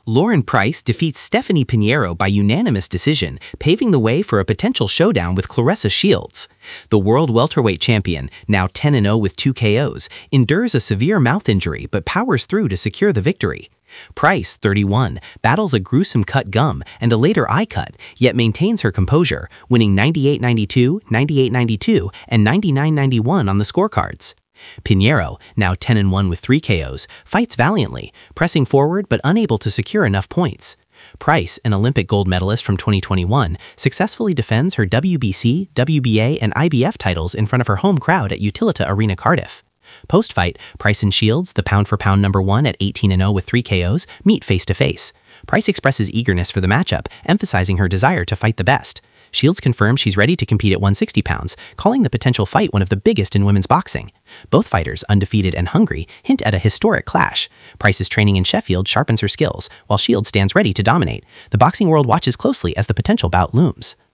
Lauren Price defeats Stephanie Pinheiro by unanimous decision, paving the way for a potential showdown with Claressa Shields. The world welterweight champion, now 10-0 with 2 KOs, endures a severe mouth injury but powers through to secure the victory. Price, 31, battles a gruesome cut gum and a later eye cut, yet maintains her composure, winning 98-92, 98-92, and 99-91 on the scorecards. Pinheiro, now 10-1 with 3 KOs, fights valiantly, pressing forward but unable to secure enough points. Price, an Olympic gold medalist from 2021, successfully defends her WBC, WBA, and IBF titles in front of her home crowd at Utilita Arena Cardiff. Post-fight, Price and Shields, the pound-for-pound #1 at 18-0 with 3 KOs, meet face-to-face. Price expresses eagerness for the matchup, emphasizing her desire to fight the best. Shields confirms she's ready to compete at 160 pounds, calling the potential fight one of the biggest in women's boxing. Both fighters, undefeated and hungry, hint at a historic clash. Price's training in Sheffield sharpens her skills, while Shields stands ready to dominate. The boxing world watches closely as the potential bout looms.